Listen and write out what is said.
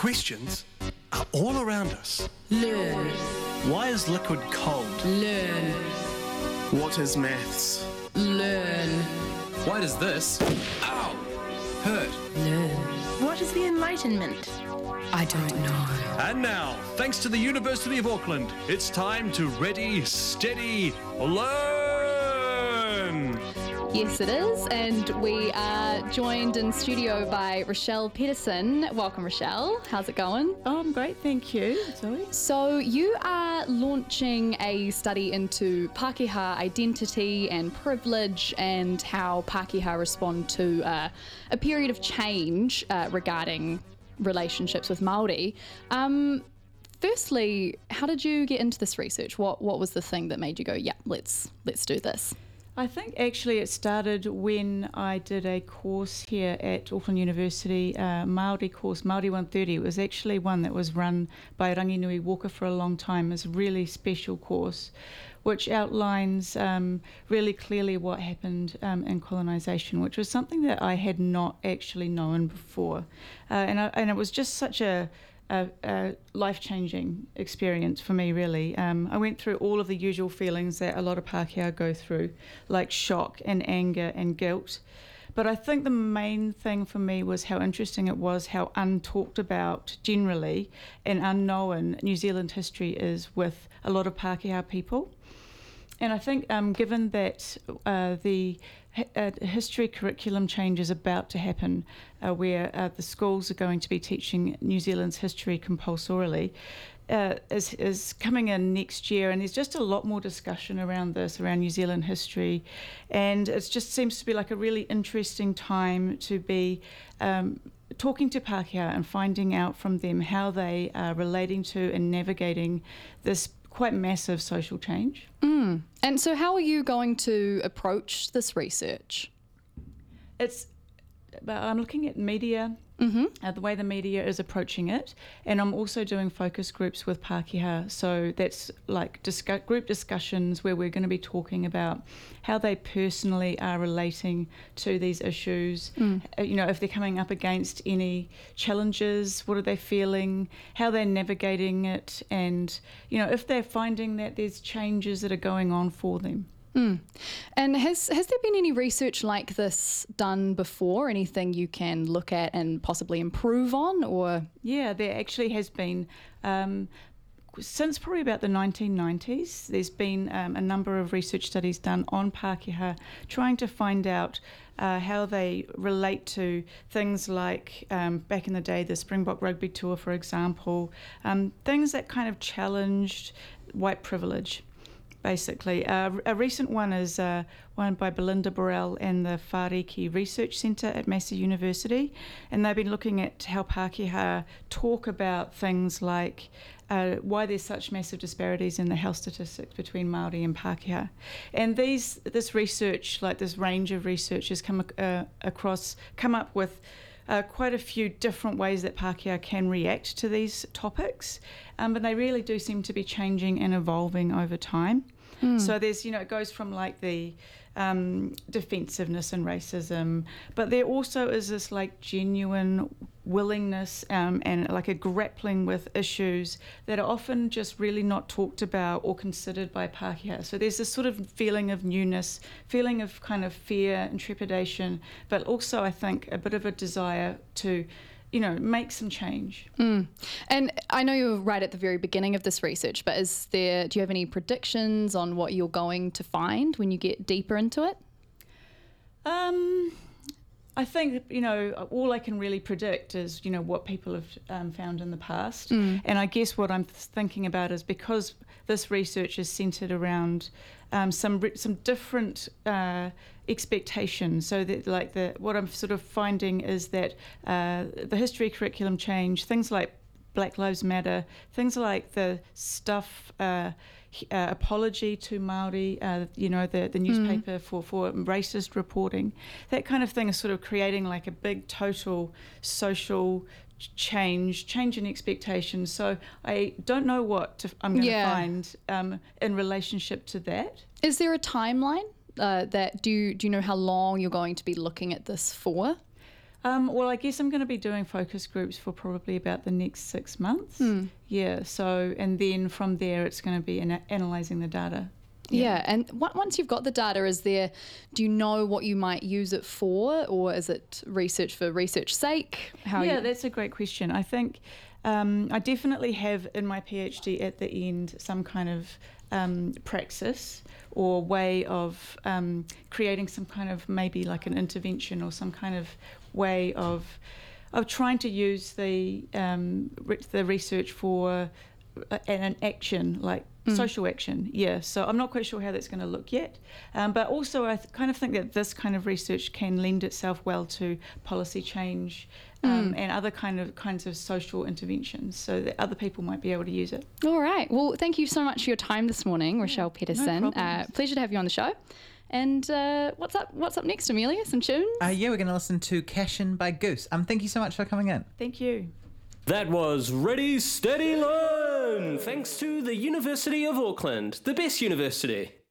questions are all around us. Learn. Why is liquid cold? Learn. What is maths? Learn. Why does this, ow, hurt? Learn. What is the Enlightenment? I don't know. And now, thanks to the University of Auckland, it's time to ready, steady, learn! Yes, it is, and we are joined in studio by Rochelle Pedersen. Welcome, Rochelle. How's it going? Oh, I'm great, thank you, Zoe. So you are launching a study into Pākehā identity and privilege and how Pākehā respond to a period of change regarding relationships with Māori. Firstly, how did you get into this research? What was the thing that made you go, yeah, let's do this? I think actually it started when I did a course here at Auckland University, Māori course, Māori 130. It was actually one that was run by Ranginui Walker for a long time. It's a really special course which outlines really clearly what happened in colonisation, which was something that I had not actually known before. And it was just such a life-changing experience for me, really. I went through all of the usual feelings that a lot of Pākehā go through, like shock and anger and guilt. But I think the main thing for me was how interesting it was, how untalked about generally and unknown New Zealand history is with a lot of Pākehā people. And I think given that the history curriculum change is about to happen, where the schools are going to be teaching New Zealand's history compulsorily, is coming in next year, and there's just a lot more discussion around this, around New Zealand history, and it just seems to be like a really interesting time to be talking to Pākehā and finding out from them how they are relating to and navigating this quite massive social change. And so how are you going to approach this research? I'm looking at media, the way the media is approaching it, and I'm also doing focus groups with Pākehā. So that's like group discussions where we're going to be talking about how they personally are relating to these issues. If they're coming up against any challenges, what are they feeling, how they're navigating it, and if they're finding that there's changes that are going on for them. And has there been any research like this done before? Anything you can look at and possibly improve on? Or yeah, there actually has been. Since probably about the 1990s, there's been a number of research studies done on Pākehā, trying to find out how they relate to things like, back in the day, the Springbok Rugby Tour, for example, things that kind of challenged white privilege. Basically, a recent one is one by Belinda Burrell and the Whāriki Research Centre at Massey University, and they've been looking at how Pākehā talk about things like why there's such massive disparities in the health statistics between Māori and Pākehā. And this research, like this range of research, has come up with quite a few different ways that Pākehā can react to these topics, but they really do seem to be changing and evolving over time. So there's, it goes from like the defensiveness and racism, but there also is this like genuine willingness and like a grappling with issues that are often just really not talked about or considered by Pākehā. So there's this sort of feeling of newness, feeling of kind of fear and trepidation, but also I think a bit of a desire to make some change. And I know you're right at the very beginning of this research, but do you have any predictions on what you're going to find when you get deeper into it? I think, all I can really predict is, what people have found in the past. And I guess what I'm thinking about is because this research is centred around some different expectations. So that what I'm sort of finding is that the history curriculum change, things like Black Lives Matter, things like the stuff, apology to Māori, the newspaper for racist reporting, that kind of thing is sort of creating like a big total social change in expectations. So I don't know what I'm going to find in relationship to that. Is there a timeline? Do you know how long you're going to be looking at this for? Well, I guess I'm going to be doing focus groups for probably about the next 6 months. Yeah, so, and then from there it's going to be analysing the data. Yeah, and once you've got the data, do you know what you might use it for, or is it research for research sake? That's a great question. I think I definitely have in my PhD at the end some kind of praxis or way of creating some kind of maybe like an intervention or some kind of way of trying to use the research for an action like social action. Yeah, so I'm not quite sure how that's going to look yet, but also I kind of think that this kind of research can lend itself well to policy change and other kinds of social interventions, so that other people might be able to use it. All right. Well, thank you so much for your time this morning, Rochelle Pedersen. No problems. Pleasure to have you on the show. And what's up next, Amelia? Some tunes? Yeah, we're going to listen to Cashin by Goose. Thank you so much for coming in. Thank you. That was Ready, Steady, Learn! Thanks to the University of Auckland, the best university.